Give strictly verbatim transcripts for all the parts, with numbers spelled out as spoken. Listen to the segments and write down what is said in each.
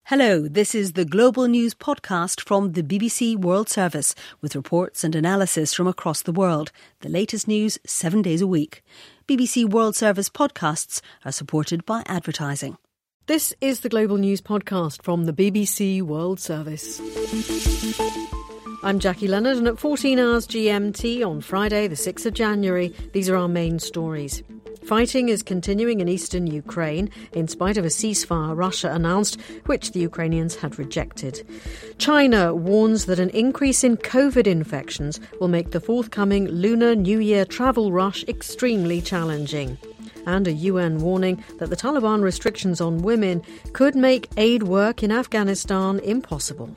Hello, this is the Global News podcast from the B B C World Service with reports and analysis from across the world. The latest news seven days a week. B B C World Service podcasts are supported by advertising. This is the Global News podcast from the B B C World Service. I'm Jackie Leonard, and at fourteen hours G M T on Friday, the sixth of January, these are our main stories. Fighting is continuing in eastern Ukraine in spite of a ceasefire Russia announced, which the Ukrainians had rejected. China warns that an increase in COVID infections will make the forthcoming Lunar New Year travel rush extremely challenging. And a U N warning that the Taliban restrictions on women could make aid work in Afghanistan impossible.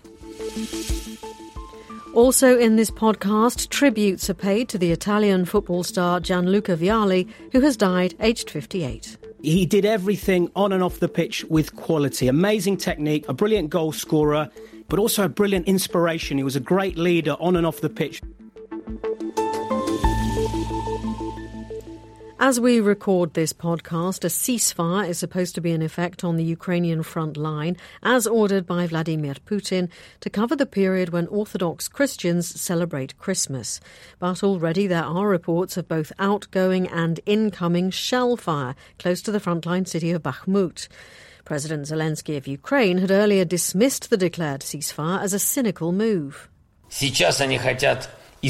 Also in this podcast, tributes are paid to the Italian football star Gianluca Vialli, who has died aged fifty-eight. He did everything on and off the pitch with quality. Amazing technique, a brilliant goal scorer, but also a brilliant inspiration. He was a great leader on and off the pitch. As we record this podcast, a ceasefire is supposed to be in effect on the Ukrainian front line, as ordered by Vladimir Putin, to cover the period when Orthodox Christians celebrate Christmas. But already there are reports of both outgoing and incoming shell fire close to the frontline city of Bakhmut. President Zelensky of Ukraine had earlier dismissed the declared ceasefire as a cynical move. Сейчас они хотят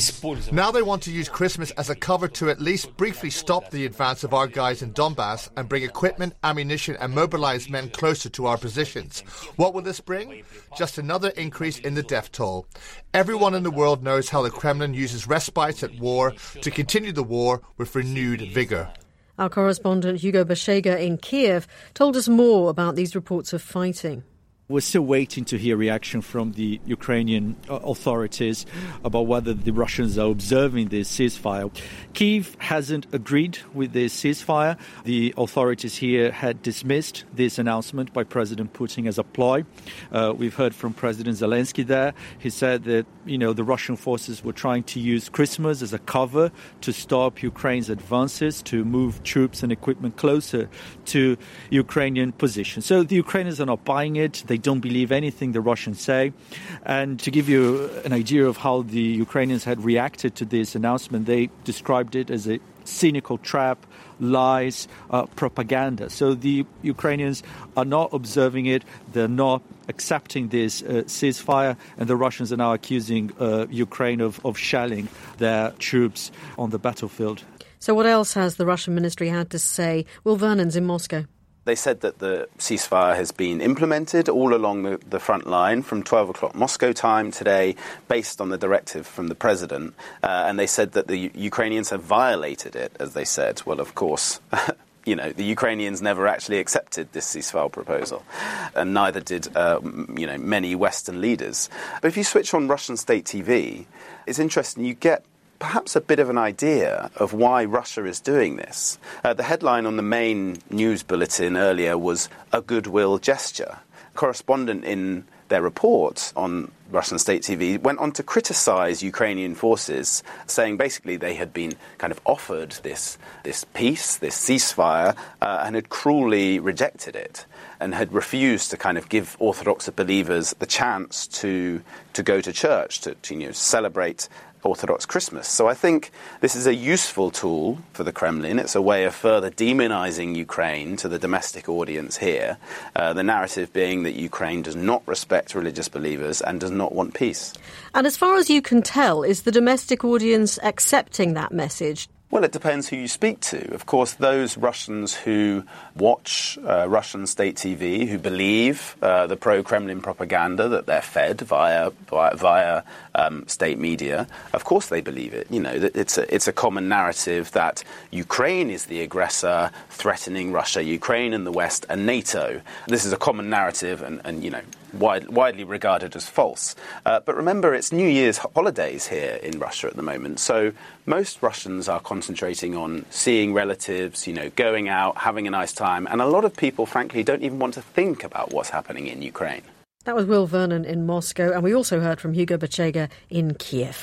Now they want to use Christmas as a cover to at least briefly stop the advance of our guys in Donbass and bring equipment, ammunition and mobilise men closer to our positions. What will this bring? Just another increase in the death toll. Everyone in the world knows how the Kremlin uses respites at war to continue the war with renewed vigour. Our correspondent Hugo Bashega in Kiev told us more about these reports of fighting. We're still waiting to hear reaction from the Ukrainian authorities about whether the Russians are observing this ceasefire. Kyiv hasn't agreed with this ceasefire. The authorities here had dismissed this announcement by President Putin as a ploy. Uh, we've heard from President Zelensky there. He said that, you know, the Russian forces were trying to use Christmas as a cover to stop Ukraine's advances, to move troops and equipment closer to Ukrainian positions. So the Ukrainians are not buying it. They don't believe anything the Russians say. And to give you an idea of how the Ukrainians had reacted to this announcement, they described it as a cynical trap, lies, uh, propaganda. So the Ukrainians are not observing it. They're not accepting this uh, ceasefire. And the Russians are now accusing uh, Ukraine of, of shelling their troops on the battlefield. So what else has the Russian ministry had to say? Will Vernon's in Moscow. They said that the ceasefire has been implemented all along the, the front line from twelve o'clock Moscow time today, based on the directive from the president. Uh, and they said that the U- Ukrainians have violated it, as they said. Well, of course, you know, the Ukrainians never actually accepted this ceasefire proposal, and neither did, uh, you know, many Western leaders. But if you switch on Russian state T V, it's interesting. You get perhaps a bit of an idea of why Russia is doing this. Uh, the headline on the main news bulletin earlier was a goodwill gesture. A correspondent in their report on Russian state T V went on to criticize Ukrainian forces, saying basically they had been kind of offered this, this peace, this ceasefire, uh, and had cruelly rejected it, and had refused to kind of give Orthodox believers the chance to to go to church, to, to you know, celebrate Orthodox Christmas. So I think this is a useful tool for the Kremlin. It's a way of further demonizing Ukraine to the domestic audience here, uh, the narrative being that Ukraine does not respect religious believers and does not want peace. And as far as you can tell, is the domestic audience accepting that message? Well, it depends who you speak to. Of course, those Russians who watch uh, Russian state T V, who believe uh, the pro-Kremlin propaganda that they're fed via via, via um, state media, of course they believe it. You know, it's a, it's a common narrative that Ukraine is the aggressor, threatening Russia, Ukraine and the West and NATO. This is a common narrative, and, and you know, Wide, widely regarded as false. Uh, but remember, it's New Year's holidays here in Russia at the moment, so most Russians are concentrating on seeing relatives, you know, going out, having a nice time, and a lot of people, frankly, don't even want to think about what's happening in Ukraine. That was Will Vernon in Moscow, and we also heard from Hugo Bachega in Kiev.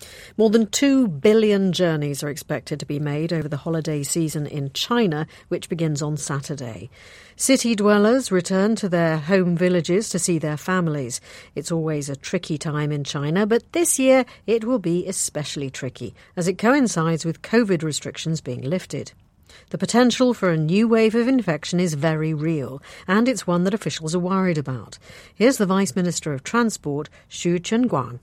More than two billion journeys are expected to be made over the holiday season in China, which begins on Saturday. City dwellers return to their home villages to see their families. It's always a tricky time in China, but this year it will be especially tricky, as it coincides with COVID restrictions being lifted. The potential for a new wave of infection is very real, and it's one that officials are worried about. Here's the Vice Minister of Transport, Xu Chengguang.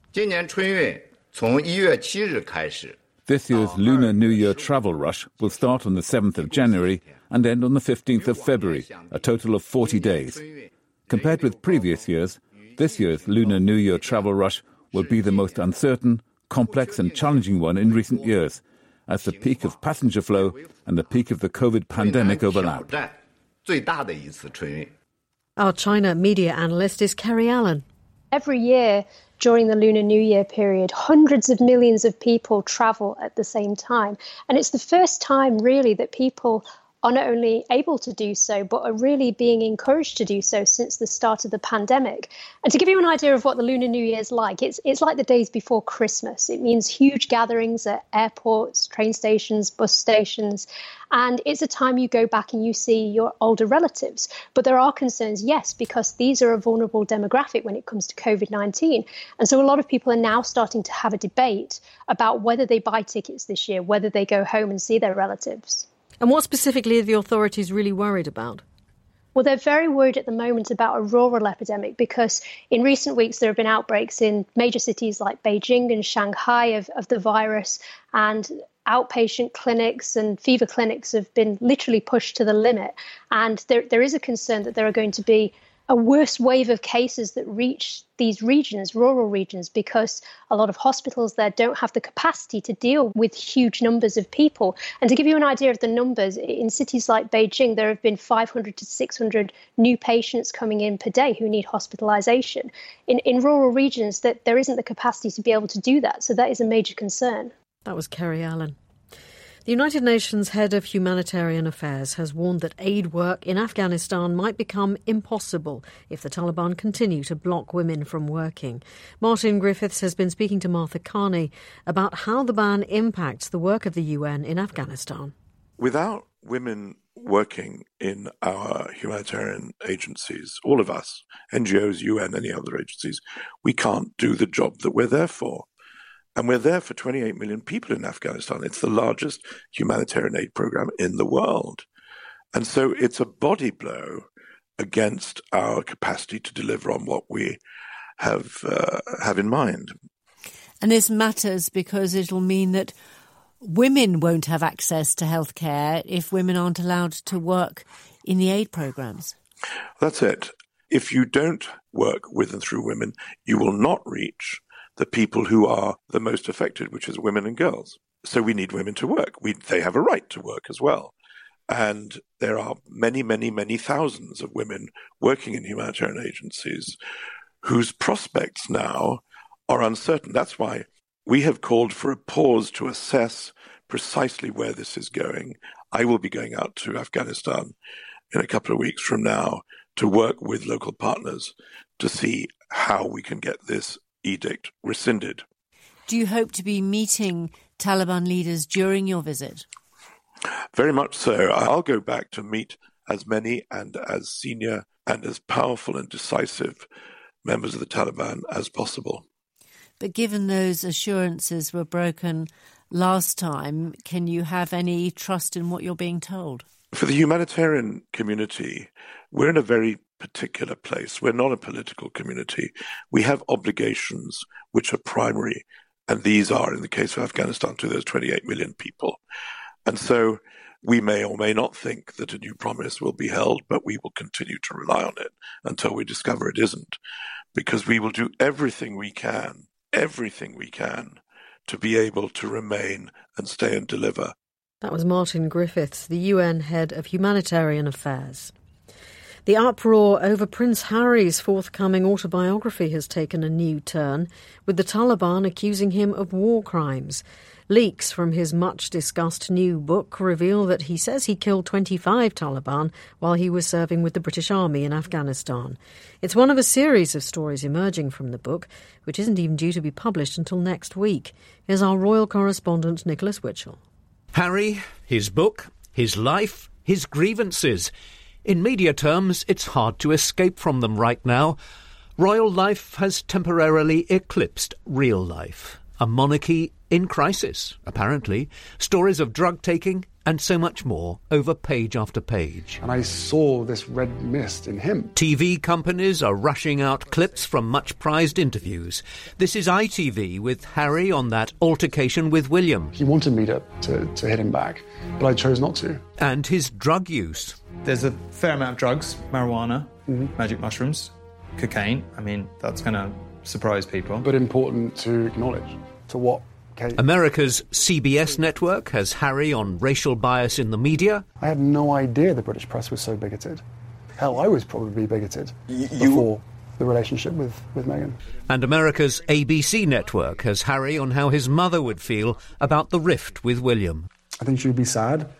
This year's Lunar New Year travel rush will start on the seventh of January and end on the fifteenth of February, a total of forty days. Compared with previous years, this year's Lunar New Year travel rush will be the most uncertain, complex and challenging one in recent years, as the peak of passenger flow and the peak of the COVID pandemic overlap. Our China media analyst is Kerry Allen. Every year during the Lunar New Year period, hundreds of millions of people travel at the same time. And it's the first time, really, that people are not only able to do so, but are really being encouraged to do so since the start of the pandemic. And to give you an idea of what the Lunar New Year is like, it's it's like the days before Christmas. It means huge gatherings at airports, train stations, bus stations. And it's a time you go back and you see your older relatives. But there are concerns, yes, because these are a vulnerable demographic when it comes to COVID nineteen. And so a lot of people are now starting to have a debate about whether they buy tickets this year, whether they go home and see their relatives. And what specifically are the authorities really worried about? Well, they're very worried at the moment about a rural epidemic because in recent weeks there have been outbreaks in major cities like Beijing and Shanghai of, of the virus, and outpatient clinics and fever clinics have been literally pushed to the limit. And there, there is a concern that there are going to be a worse wave of cases that reach these regions, rural regions, because a lot of hospitals there don't have the capacity to deal with huge numbers of people. And to give you an idea of the numbers, in cities like Beijing, there have been five hundred to six hundred new patients coming in per day who need hospitalization. In, in rural regions, that there isn't the capacity to be able to do that. So that is a major concern. That was Kerry Allen. The United Nations Head of Humanitarian Affairs has warned that aid work in Afghanistan might become impossible if the Taliban continue to block women from working. Martin Griffiths has been speaking to Martha Carney about how the ban impacts the work of the U N in Afghanistan. Without women working in our humanitarian agencies, all of us, N G Os, U N, any other agencies, we can't do the job that we're there for. And we're there for twenty-eight million people in Afghanistan. It's the largest humanitarian aid program in the world. And so it's a body blow against our capacity to deliver on what we have uh, have in mind. And this matters because it'll mean that women won't have access to healthcare if women aren't allowed to work in the aid programs. That's it. If you don't work with and through women, you will not reach the people who are the most affected, which is women and girls. So we need women to work. We, they have a right to work as well. And there are many, many, many thousands of women working in humanitarian agencies whose prospects now are uncertain. That's why we have called for a pause to assess precisely where this is going. I will be going out to Afghanistan in a couple of weeks from now to work with local partners to see how we can get this edict rescinded. Do you hope to be meeting Taliban leaders during your visit? Very much so. I'll go back to meet as many and as senior and as powerful and decisive members of the Taliban as possible. But given those assurances were broken last time, can you have any trust in what you're being told? For the humanitarian community, we're in a very particular place. We're not a political community. We have obligations which are primary, and these are, in the case of Afghanistan, to those twenty-eight million people. And so we may or may not think that a new promise will be held, but we will continue to rely on it until we discover it isn't, because we will do everything we can, everything we can, to be able to remain and stay and deliver. That was Martin Griffiths, the U N Head of Humanitarian Affairs. The uproar over Prince Harry's forthcoming autobiography has taken a new turn, with the Taliban accusing him of war crimes. Leaks from his much-discussed new book reveal that he says he killed twenty-five Taliban while he was serving with the British Army in Afghanistan. It's one of a series of stories emerging from the book, which isn't even due to be published until next week. Here's our royal correspondent, Nicholas Witchell. Harry, his book, his life, his grievances. In media terms, it's hard to escape from them right now. Royal life has temporarily eclipsed real life. A monarchy in crisis, apparently. Stories of drug-taking and so much more over page after page. And I saw this red mist in him. T V companies are rushing out clips from much-prized interviews. This is I T V with Harry on that altercation with William. He wanted me to, to, to hit him back, but I chose not to. And his drug use. There's a fair amount of drugs, marijuana, mm-hmm. magic mushrooms, cocaine. I mean, that's going to surprise people. But important to acknowledge. To what? Okay. America's C B S network has Harry on racial bias in the media. I had no idea the British press was so bigoted. Hell, I was probably bigoted you... before the relationship with, with Meghan. And America's A B C network has Harry on how his mother would feel about the rift with William. I think she'd be sad.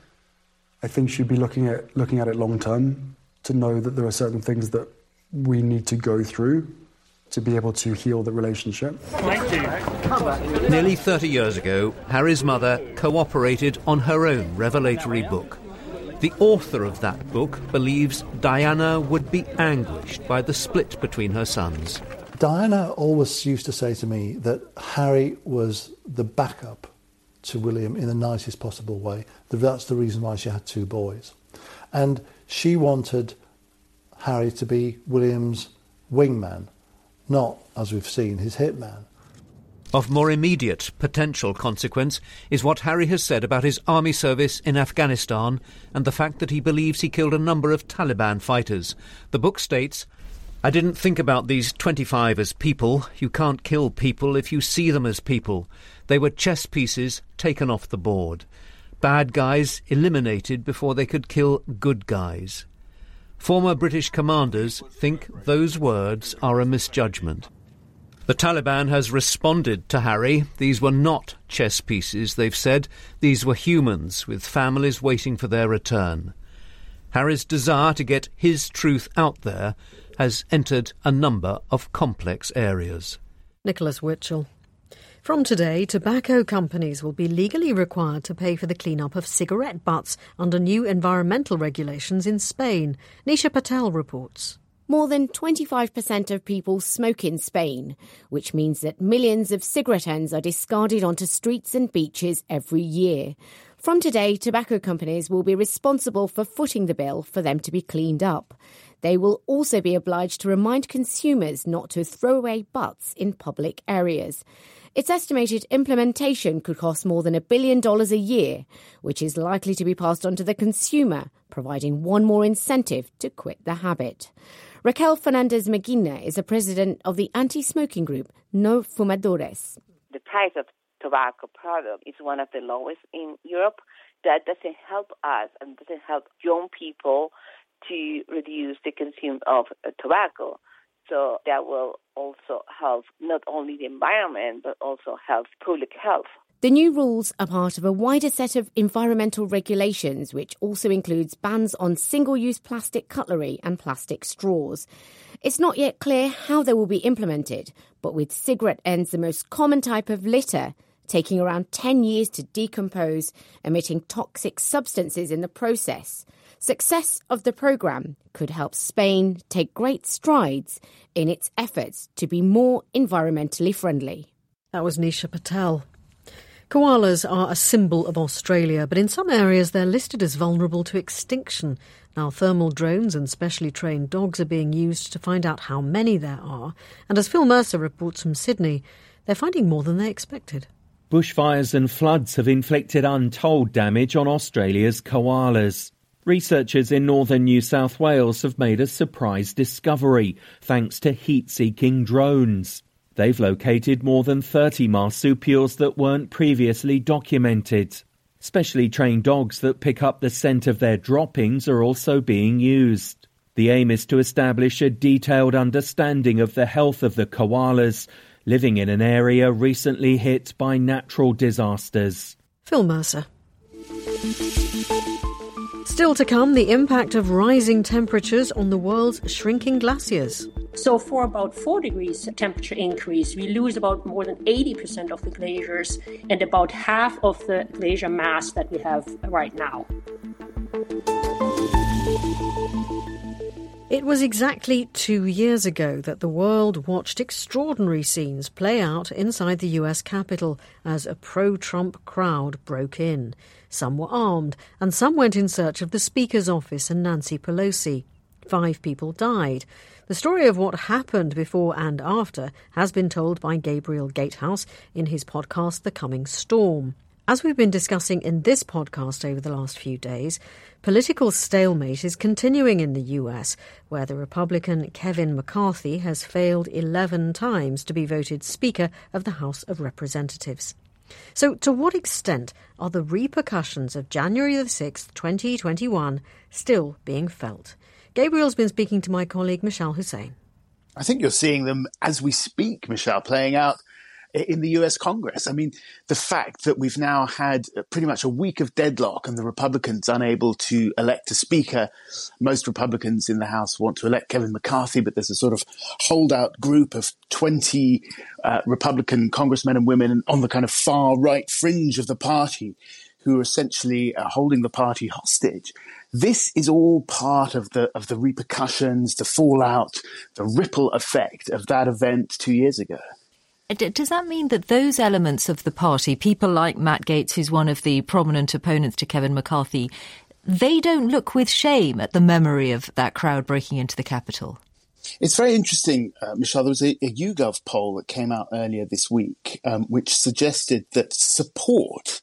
I think she'd be looking at looking at it long term to know that there are certain things that we need to go through to be able to heal the relationship. Thank you. Nearly thirty years ago, Harry's mother cooperated on her own revelatory book. The author of that book believes Diana would be anguished by the split between her sons. Diana always used to say to me that Harry was the backup to William in the nicest possible way. That's the reason why she had two boys. And she wanted Harry to be William's wingman, not, as we've seen, his hitman. Of more immediate potential consequence is what Harry has said about his army service in Afghanistan and the fact that he believes he killed a number of Taliban fighters. The book states, "I didn't think about these twenty-five as people. You can't kill people if you see them as people. They were chess pieces taken off the board. Bad guys eliminated before they could kill good guys." Former British commanders think those words are a misjudgment. The Taliban has responded to Harry. These were not chess pieces, they've said. These were humans with families waiting for their return. Harry's desire to get his truth out there has entered a number of complex areas. Nicholas Witchell. From today, tobacco companies will be legally required to pay for the clean-up of cigarette butts under new environmental regulations in Spain. Nisha Patel reports. More than twenty-five percent of people smoke in Spain, which means that millions of cigarette ends are discarded onto streets and beaches every year. From today, tobacco companies will be responsible for footing the bill for them to be cleaned up. They will also be obliged to remind consumers not to throw away butts in public areas. It's estimated implementation could cost more than a billion dollars a year, which is likely to be passed on to the consumer, providing one more incentive to quit the habit. Raquel Fernandez Medina is the president of the anti-smoking group No Fumadores. The price of tobacco product is one of the lowest in Europe. That doesn't help us and doesn't help young people to reduce the consumption of uh, tobacco. So that will also help not only the environment, but also help public health. The new rules are part of a wider set of environmental regulations, which also includes bans on single-use plastic cutlery and plastic straws. It's not yet clear how they will be implemented, but with cigarette ends the most common type of litter, taking around ten years to decompose, emitting toxic substances in the process. Success of the programme could help Spain take great strides in its efforts to be more environmentally friendly. That was Nisha Patel. Koalas are a symbol of Australia, but in some areas they're listed as vulnerable to extinction. Now, thermal drones and specially trained dogs are being used to find out how many there are. And as Phil Mercer reports from Sydney, they're finding more than they expected. Bushfires and floods have inflicted untold damage on Australia's koalas. Researchers in northern New South Wales have made a surprise discovery, thanks to heat-seeking drones. They've located more than thirty marsupials that weren't previously documented. Specially trained dogs that pick up the scent of their droppings are also being used. The aim is to establish a detailed understanding of the health of the koalas living in an area recently hit by natural disasters. Phil Mercer. Still to come, the impact of rising temperatures on the world's shrinking glaciers. So for about four degrees temperature increase, we lose about more than eighty percent of the glaciers and about half of the glacier mass that we have right now. It was exactly two years ago that the world watched extraordinary scenes play out inside the U S Capitol as a pro-Trump crowd broke in. Some were armed, and some went in search of the Speaker's office and Nancy Pelosi. Five people died. The story of what happened before and after has been told by Gabriel Gatehouse in his podcast The Coming Storm. As we've been discussing in this podcast over the last few days, political stalemate is continuing in the U S, where the Republican Kevin McCarthy has failed eleven times to be voted Speaker of the House of Representatives. So to what extent are the repercussions of January the sixth, twenty twenty-one still being felt? Gabriel's been speaking to my colleague Michelle Hussein. I think you're seeing them as we speak, Michelle, playing out in the U S Congress. I mean, the fact that we've now had pretty much a week of deadlock and the Republicans unable to elect a speaker. Most Republicans in the House want to elect Kevin McCarthy, but there's a sort of holdout group of twenty uh, Republican congressmen and women on the kind of far right fringe of the party who are essentially uh, holding the party hostage. This is all part of the of the repercussions, the fallout, the ripple effect of that event two years ago. Does that mean that those elements of the party, people like Matt Gaetz, who's one of the prominent opponents to Kevin McCarthy, they don't look with shame at the memory of that crowd breaking into the Capitol? It's very interesting, uh, Michelle. There was a, a YouGov poll that came out earlier this week, um, which suggested that support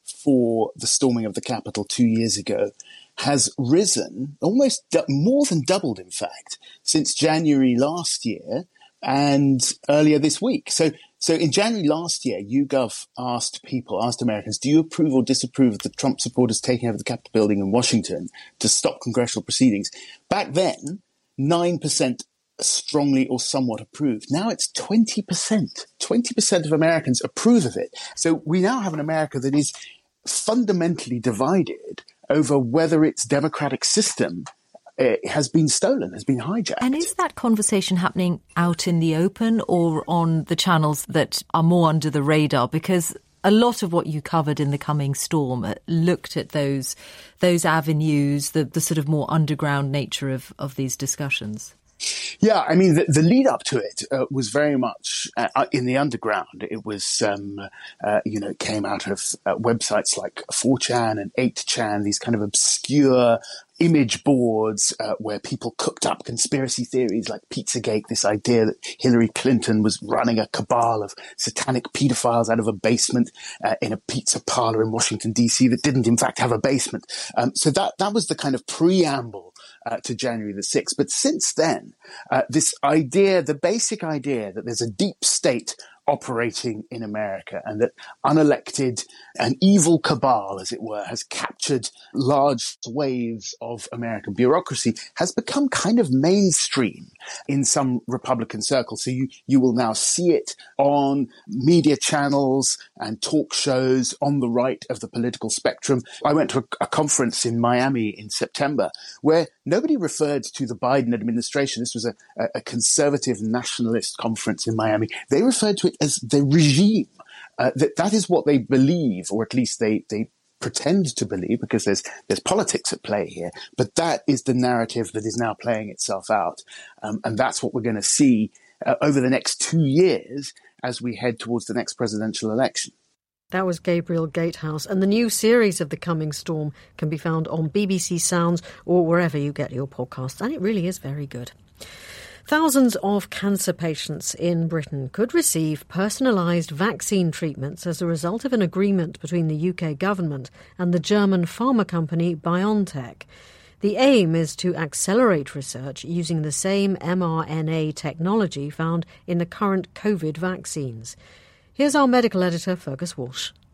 for the storming of the Capitol two years ago has risen, almost du- more than doubled, in fact, since January last year and earlier this week. So so in January last year, YouGov asked people, asked Americans, do you approve or disapprove of the Trump supporters taking over the Capitol building in Washington to stop congressional proceedings? Back then, nine percent strongly or somewhat approved. Now it's twenty percent. twenty percent of Americans approve of it. So we now have an America that is fundamentally divided over whether its democratic system uh, has been stolen, has been hijacked. And is that conversation happening out in the open or on the channels that are more under the radar? Because a lot of what you covered in The Coming Storm looked at those those avenues, the, the sort of more underground nature of, of these discussions. Yeah, I mean, the, the lead up to it uh, was very much uh, in the underground. It was, um, uh, you know, it came out of uh, websites like four chan and eight chan, these kind of obscure image boards uh, where people cooked up conspiracy theories like Pizzagate, this idea that Hillary Clinton was running a cabal of satanic pedophiles out of a basement uh, in a pizza parlor in Washington, D C that didn't, in fact, have a basement. Um, so that, that was the kind of preamble Uh, to January the sixth. But since then, uh, this idea, the basic idea that there's a deep state operating in America and that unelected, an evil cabal, as it were, has captured large swathes of American bureaucracy has become kind of mainstream in some Republican circles. So you, you will now see it on media channels and talk shows on the right of the political spectrum. I went to a, a conference in Miami in September where nobody referred to the Biden administration. This was a, a conservative nationalist conference in Miami. They referred to it as the regime. Uh, that that is what they believe, or at least they they pretend to believe, because there's there's politics at play here. But that is the narrative that is now playing itself out, um, and that's what we're going to see uh, over the next two years as we head towards the next presidential election. That was Gabriel Gatehouse, and the new series of The Coming Storm can be found on B B C Sounds or wherever you get your podcasts, and it really is very good. Thousands of cancer patients in Britain could receive personalised vaccine treatments as a result of an agreement between the U K government and the German pharma company BioNTech. The aim is to accelerate research using the same mRNA technology found in the current COVID vaccines. Here's our medical editor, Fergus Walsh.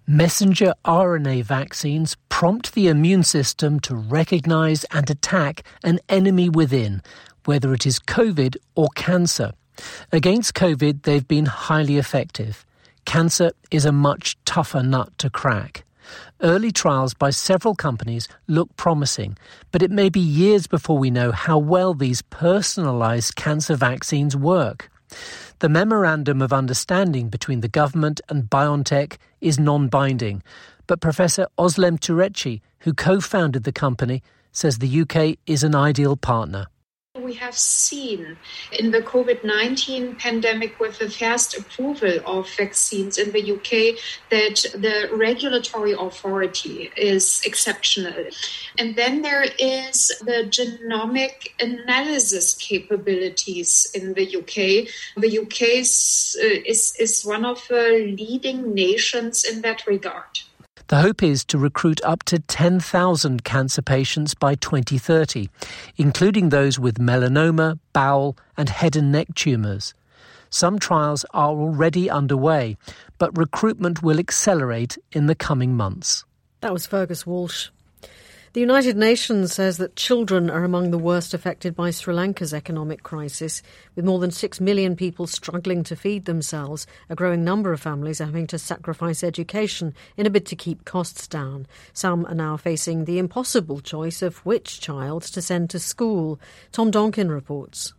Messenger R N A vaccines prompt the immune system to recognise and attack an enemy within, whether it is COVID or cancer. Against COVID, they've been highly effective. Cancer is a much tougher nut to crack. Early trials by several companies look promising, but it may be years before we know how well these personalised cancer vaccines work. The Memorandum of Understanding between the government and BioNTech is non-binding, but Professor Özlem Türeci, who co-founded the company, says the U K is an ideal partner. We have seen in the COVID nineteen pandemic with the first approval of vaccines in the U K that the regulatory authority is exceptional. And then there is the genomic analysis capabilities in the U K. The U K is, uh, is, is one of the leading nations in that regard. The hope is to recruit up to ten thousand cancer patients by twenty thirty, including those with melanoma, bowel and head and neck tumours. Some trials are already underway, but recruitment will accelerate in the coming months. That was Fergus Walsh. The United Nations says that children are among the worst affected by Sri Lanka's economic crisis, with more than six million people struggling to feed themselves. A growing number of families are having to sacrifice education in a bid to keep costs down. Some are now facing the impossible choice of which child to send to school. Tom Donkin reports.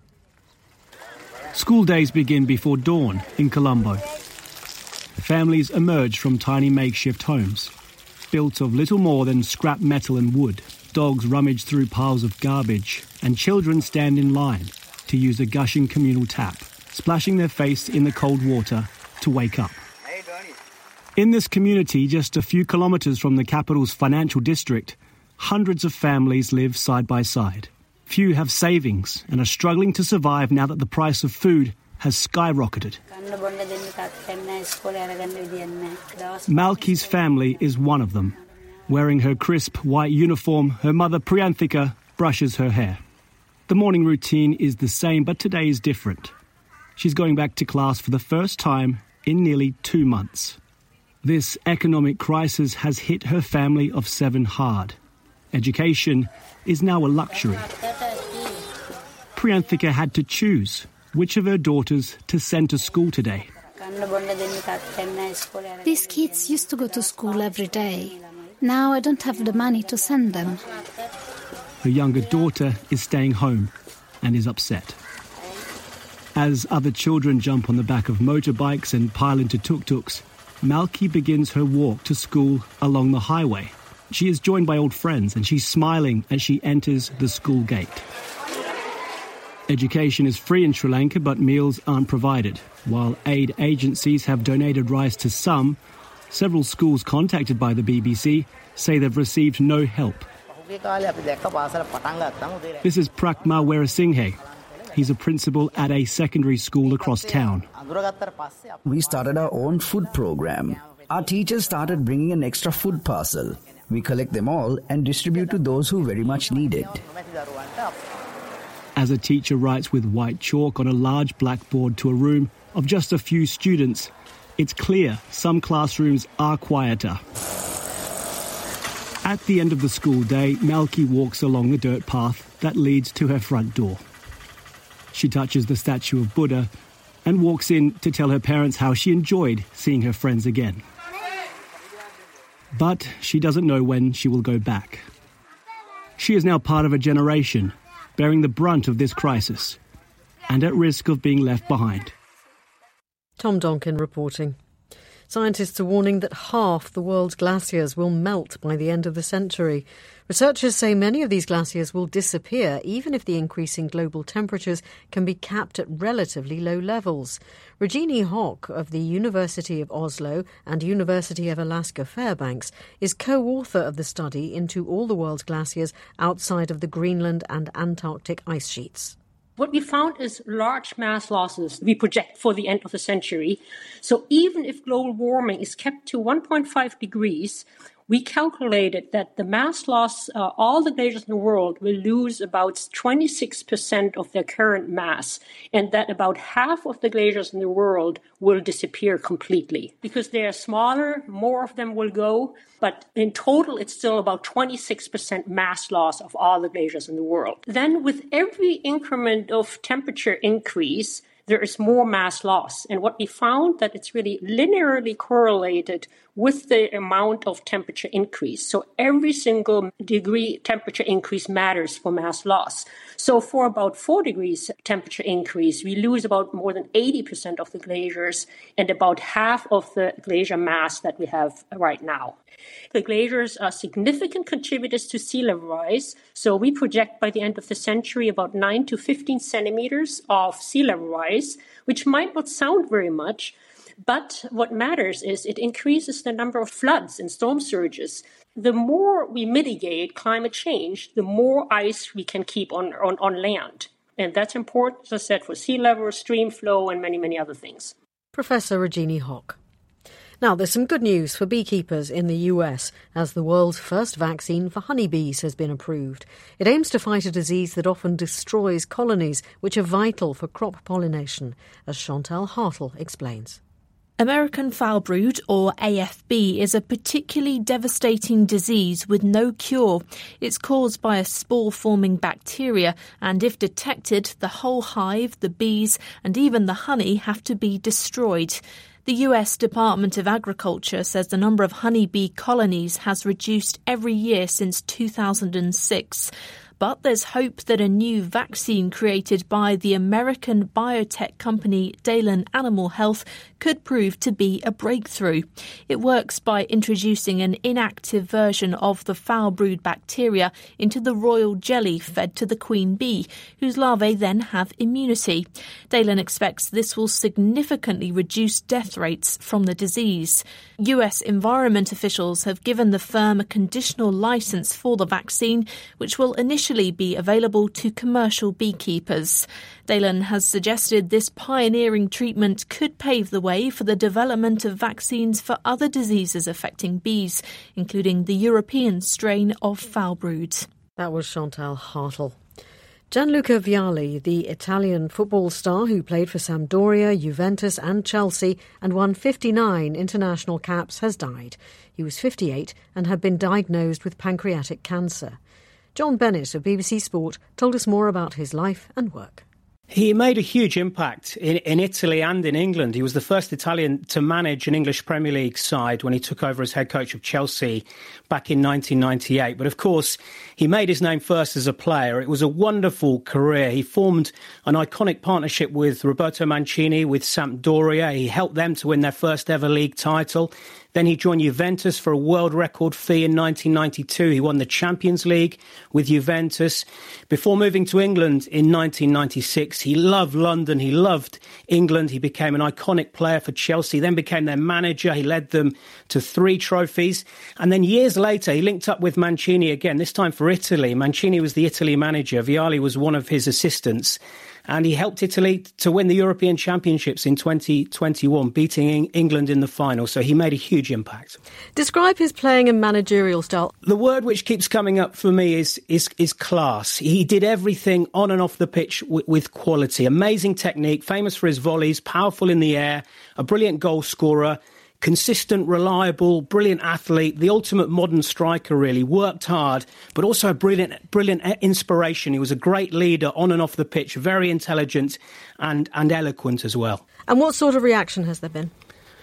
School days begin before dawn in Colombo. Families emerge from tiny makeshift homes, built of little more than scrap metal and wood. Dogs rummage through piles of garbage, and children stand in line to use a gushing communal tap, splashing their face in the cold water to wake up. In this community, just a few kilometres from the capital's financial district, hundreds of families live side by side. Few have savings and are struggling to survive now that the price of food has skyrocketed. Malki's family is one of them. Wearing her crisp white uniform, her mother Priyanthika brushes her hair. The morning routine is the same, but today is different. She's going back to class for the first time in nearly two months. This economic crisis has hit her family of seven hard. Education is now a luxury. Priyanthika had to choose which of her daughters to send to school today. These kids used to go to school every day. Now I don't have the money to send them. Her younger daughter is staying home and is upset. As other children jump on the back of motorbikes and pile into tuk-tuks, Malki begins her walk to school along the highway. She is joined by old friends and she's smiling as she enters the school gate. Education is free in Sri Lanka, but meals aren't provided. While aid agencies have donated rice to some, several schools contacted by the B B C say they've received no help. This is Prakma Weerasinghe. He's a principal at a secondary school across town. We started our own food program. Our teachers started bringing an extra food parcel. We collect them all and distribute to those who very much need it. As a teacher writes with white chalk on a large blackboard to a room of just a few students, it's clear some classrooms are quieter. At the end of the school day, Malki walks along the dirt path that leads to her front door. She touches the statue of Buddha and walks in to tell her parents how she enjoyed seeing her friends again. But she doesn't know when she will go back. She is now part of a generation bearing the brunt of this crisis and at risk of being left behind. Tom Donkin reporting. Scientists are warning that half the world's glaciers will melt by the end of the century. Researchers say many of these glaciers will disappear, even if the increasing global temperatures can be capped at relatively low levels. Regini Hock of the University of Oslo and University of Alaska Fairbanks is co-author of the study into all the world's glaciers outside of the Greenland and Antarctic ice sheets. What we found is large mass losses we project for the end of the century. So even if global warming is kept to one point five degrees, we calculated that the mass loss, uh, all the glaciers in the world will lose about twenty-six percent of their current mass, and that about half of the glaciers in the world will disappear completely. Because they are smaller, more of them will go, but in total it's still about twenty-six percent mass loss of all the glaciers in the world. Then with every increment of temperature increase, there is more mass loss. And what we found that it's really linearly correlated with the amount of temperature increase. So every single degree temperature increase matters for mass loss. So for about four degrees temperature increase, we lose about more than eighty percent of the glaciers and about half of the glacier mass that we have right now. The glaciers are significant contributors to sea level rise. So we project by the end of the century about nine to fifteen centimeters of sea level rise, which might not sound very much, but what matters is it increases the number of floods and storm surges. The more we mitigate climate change, the more ice we can keep on, on, on land. And that's important, as I said, for sea level, stream flow, and many, many other things. Professor Rajini Hock. Now, there's some good news for beekeepers in the U S as the world's first vaccine for honeybees has been approved. It aims to fight a disease that often destroys colonies, which are vital for crop pollination, as Chantal Hartle explains. American foul brood, or A F B, is a particularly devastating disease with no cure. It's caused by a spore-forming bacteria, and if detected, the whole hive, the bees, and even the honey have to be destroyed. The U S Department of Agriculture says the number of honeybee colonies has reduced every year since two thousand six. But there's hope that a new vaccine created by the American biotech company Dalen Animal Health could prove to be a breakthrough. It works by introducing an inactive version of the foul brood bacteria into the royal jelly fed to the queen bee, whose larvae then have immunity. Dalen expects this will significantly reduce death rates from the disease. U S environment officials have given the firm a conditional license for the vaccine, which will initially be available to commercial beekeepers. Dalen has suggested this pioneering treatment could pave the way for the development of vaccines for other diseases affecting bees, including the European strain of foul brood. That was Chantal Hartle. Gianluca Vialli, the Italian football star who played for Sampdoria, Juventus and Chelsea and won fifty-nine international caps, has died. He was fifty-eight and had been diagnosed with pancreatic cancer. John Bennett of B B C Sport told us more about his life and work. He made a huge impact in, in Italy and in England. He was the first Italian to manage an English Premier League side when he took over as head coach of Chelsea back in nineteen ninety-eight. But of course, he made his name first as a player. It was a wonderful career. He formed an iconic partnership with Roberto Mancini, with Sampdoria. He helped them to win their first ever league title. Then he joined Juventus for a world record fee in nineteen ninety-two. He won the Champions League with Juventus. Before moving to England in nineteen ninety-six, he loved London. He loved England. He became an iconic player for Chelsea, then became their manager. He led them to three trophies. And then years later, he linked up with Mancini again, this time for Italy. Mancini was the Italy manager. Vialli was one of his assistants. And he helped Italy to win the European Championships in twenty twenty-one, beating England in the final. So he made a huge impact. Describe his playing and managerial style. The word which keeps coming up for me is is, is class. He did everything on and off the pitch with, with quality. Amazing technique, famous for his volleys, powerful in the air, a brilliant goal scorer. Consistent, reliable, brilliant athlete, the ultimate modern striker, really. Worked hard, but also a brilliant, brilliant inspiration. He was a great leader on and off the pitch, very intelligent and, and eloquent as well. And what sort of reaction has there been?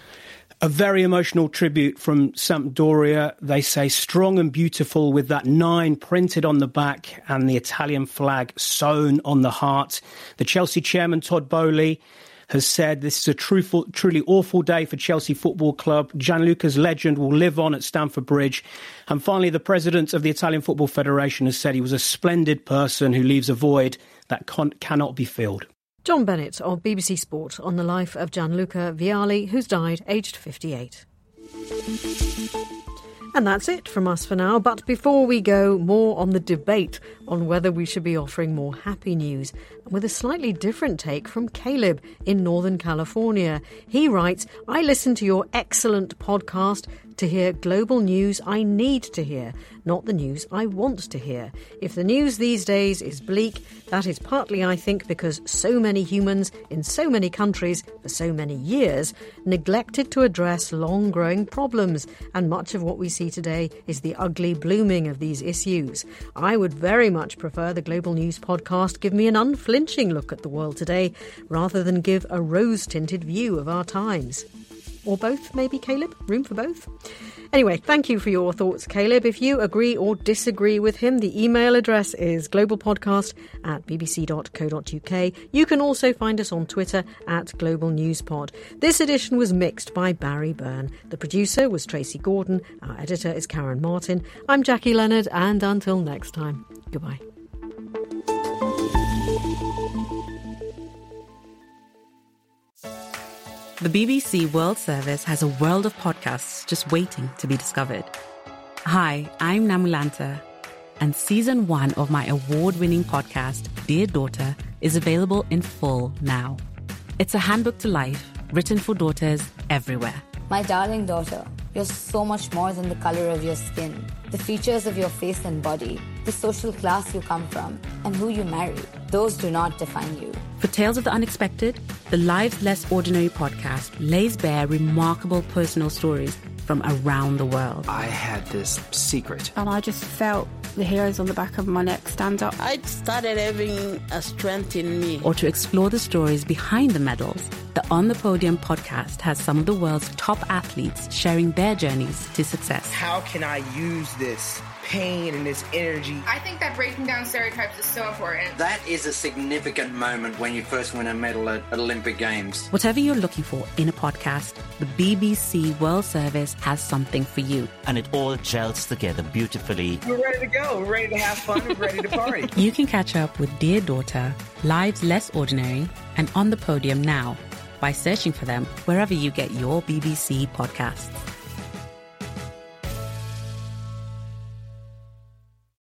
A very emotional tribute from Sampdoria. They say strong and beautiful with that nine printed on the back and the Italian flag sewn on the heart. The Chelsea chairman, Todd Boehly, has said this is a truthful, truly awful day for Chelsea Football Club. Gianluca's legend will live on at Stamford Bridge. And finally, the president of the Italian Football Federation has said he was a splendid person who leaves a void that con- cannot be filled. John Bennett of B B C Sport on the life of Gianluca Vialli, who's died aged fifty-eight. And that's it from us for now. But before we go, more on the debate on whether we should be offering more happy news, and with a slightly different take from Caleb in Northern California. He writes, I listened to your excellent podcast to hear global news I need to hear, not the news I want to hear. If the news these days is bleak, that is partly, I think, because so many humans in so many countries for so many years neglected to address long-growing problems, and much of what we see today is the ugly blooming of these issues. I would very much prefer the Global News podcast give me an unflinching look at the world today, rather than give a rose-tinted view of our times. Or both, maybe, Caleb? Room for both? Anyway, thank you for your thoughts, Caleb. If you agree or disagree with him, the email address is globalpodcast at bbc.co.uk. You can also find us on Twitter at Global News Pod. This edition was mixed by Barry Byrne. The producer was Tracy Gordon. Our editor is Karen Martin. I'm Jackie Leonard, and until next time, goodbye. The B B C World Service has a world of podcasts just waiting to be discovered. Hi, I'm Namulanta, and season one of my award-winning podcast, Dear Daughter, is available in full now. It's a handbook to life, written for daughters everywhere. My darling daughter, you're so much more than the color of your skin, the features of your face and body, the social class you come from, and who you marry. Those do not define you. For Tales of the Unexpected, the Lives Less Ordinary podcast lays bare remarkable personal stories from around the world. I had this secret. And I just felt the hairs on the back of my neck stand up. I started having a strength in me. Or to explore the stories behind the medals, the On the Podium podcast has some of the world's top athletes sharing their journeys to success. How can I use this pain and this energy? I think that breaking down stereotypes is so important. That is a significant moment when you first win a medal at, at Olympic Games. Whatever you're looking for in a podcast, the B B C World Service has something for you. And it all gels together beautifully. We're ready to go. We're ready to have fun. We're ready to party. You can catch up with Dear Daughter, Lives Less Ordinary, and On the Podium now by searching for them wherever you get your B B C podcasts.